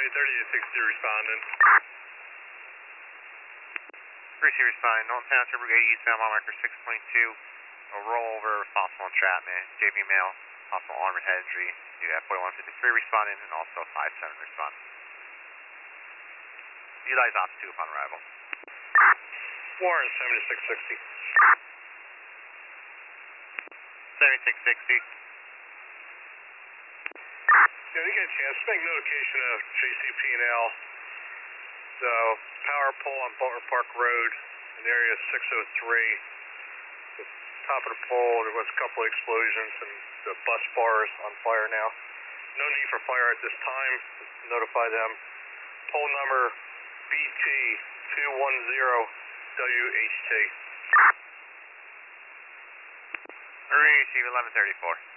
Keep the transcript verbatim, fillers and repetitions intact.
thirty to sixty responding. three C responding, Norton Township Brigade eastbound, mile marker six point two. A rollover, possible entrapment, J B mail, possible armored head injury. You have forty-one fifty-three responding and also five seven responding. Utilize ops two upon arrival. Warren seventy-six sixty. seventy-six sixty. Yeah, you get a chance, make notification of J C P and L. The power pole on Butler Park Road in area six oh three. The top of the pole, there was a couple of explosions and the bus bar is on fire now. No need for fire at this time. Notify them. Pole number B T two one zero W H T. Receive eleven thirty-four.